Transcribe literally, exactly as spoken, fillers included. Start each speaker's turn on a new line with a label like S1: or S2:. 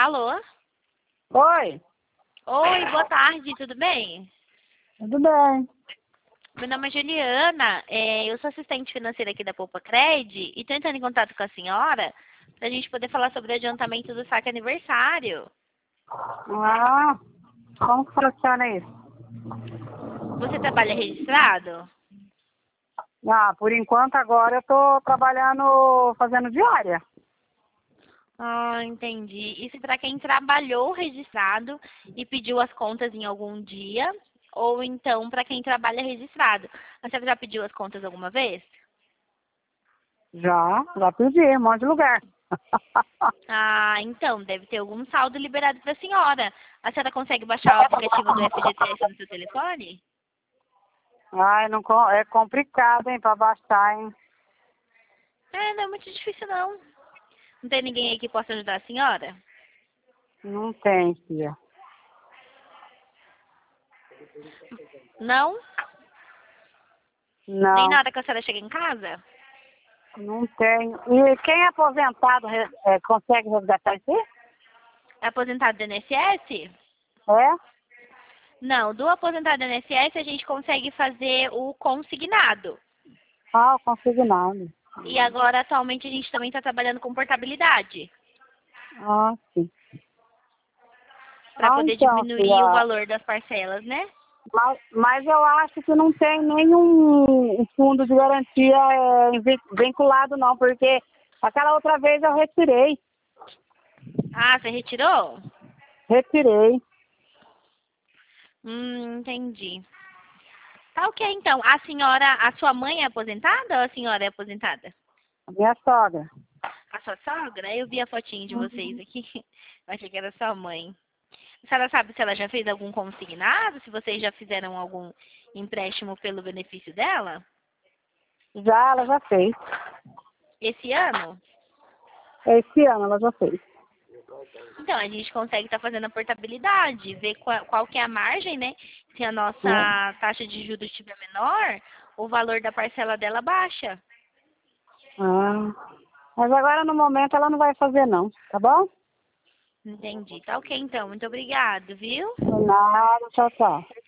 S1: Alô?
S2: Oi,
S1: Oi, boa tarde, tudo bem?
S2: tudo bem?
S1: Meu nome é Juliana, é, eu sou assistente financeira aqui da Poupa Cred e estou entrando em contato com a senhora para a gente poder falar sobre o adiantamento do saque aniversário.
S2: Ah, como que funciona isso?
S1: Você trabalha registrado?
S2: Ah, por enquanto agora eu tô trabalhando, fazendo diária.
S1: Ah, entendi. Isso para quem trabalhou registrado e pediu as contas em algum dia, ou então para quem trabalha registrado. A senhora já pediu as contas alguma vez?
S2: Já, já pedi, um monte de lugar.
S1: Ah, então, deve ter algum saldo liberado para a senhora. A senhora consegue baixar o aplicativo do F G T S no seu telefone?
S2: Ai, não, co- é complicado, hein, pra baixar, hein?
S1: É, não é muito difícil, não. Não tem ninguém aí que possa ajudar a senhora?
S2: Não tem, filha.
S1: Não? Nem
S2: Não,
S1: na hora que a senhora chega em casa?
S2: não tem. E quem é aposentado re- é, consegue resgatar isso aí?
S1: É aposentado do I N S S?
S2: É?
S1: Não, do aposentado do I N S S a gente consegue fazer o consignado.
S2: Ah, eu consigo nada.
S1: E agora, atualmente, a gente também está trabalhando com portabilidade,
S2: Ah, sim.
S1: para
S2: Ah,
S1: poder
S2: então,
S1: diminuir o
S2: filha.
S1: valor das parcelas, né?
S2: Mas, mas eu acho que não tem nenhum fundo de garantia é, vin- vinculado, não, porque aquela outra vez eu retirei.
S1: Ah, você retirou?
S2: Retirei.
S1: Hum, entendi. Tá ok, então. A senhora, a sua mãe é aposentada ou a senhora é aposentada?
S2: A minha sogra.
S1: A sua sogra? Eu vi a fotinho de vocês aqui. Eu achei que era sua mãe. A senhora sabe se ela já fez algum consignado? Se vocês já fizeram algum empréstimo pelo benefício dela?
S2: Já ela já fez.
S1: Esse ano?
S2: Esse ano ela já fez.
S1: Então, a gente consegue estar fazendo a portabilidade, ver qual, qual que é a margem, né? Se a
S2: Né?
S1: nossa taxa de juros estiver menor, o valor da parcela dela baixa.
S2: Ah, mas agora no momento ela não vai fazer não, tá bom?
S1: Entendi. Tá ok, então. Muito obrigado, viu?
S2: De nada, tchau, tchau.